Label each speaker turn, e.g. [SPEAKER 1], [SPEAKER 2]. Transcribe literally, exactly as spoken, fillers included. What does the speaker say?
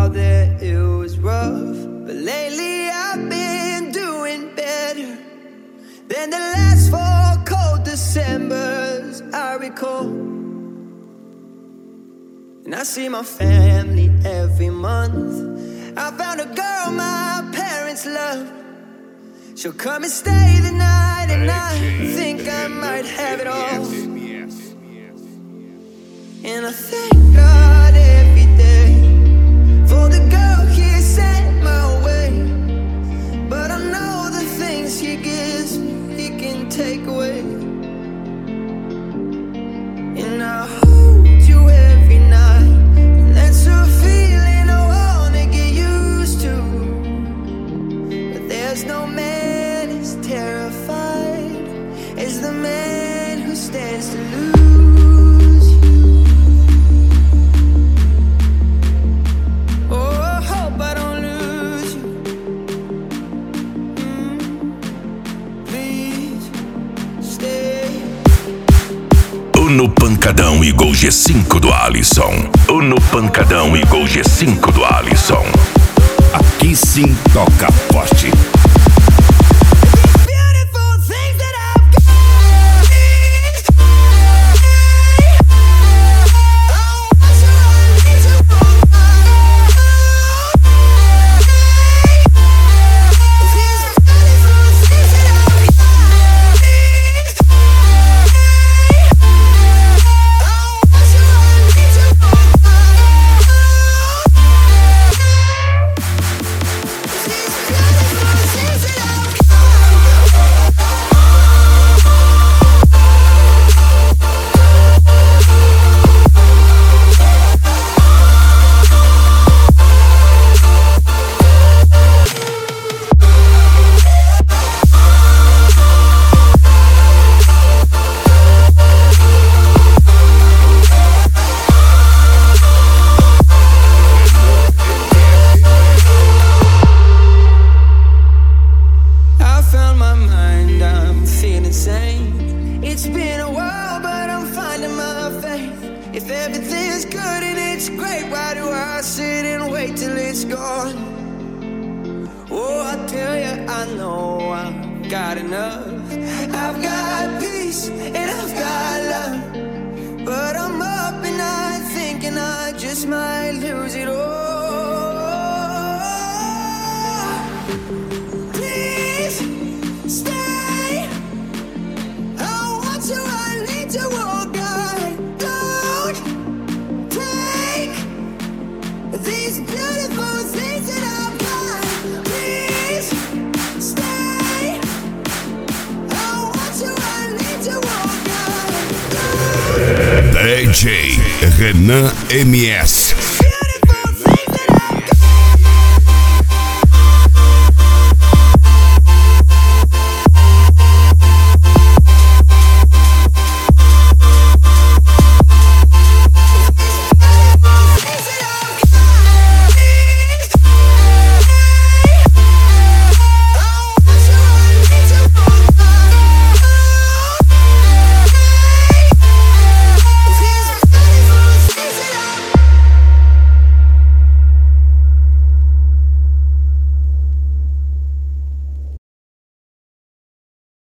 [SPEAKER 1] while there it was rough, but lately I've been doing better than the last four cold Decembers I recall. And I see my family every month. I found a girl my parents love. She'll come and stay the night, and I think I might have it all. And I thank God every day for the girl He sent my way. But I know the things He gives me, He can take away. And I hold you every night, and that's a feeling I wanna get used to. But there's no man as terrified as the man who stands to lose.
[SPEAKER 2] No Pancadão e Gol G cinco do Alisson. No Pancadão e Gol G cinco do Alisson.
[SPEAKER 3] Aqui sim toca forte. D J Renan M S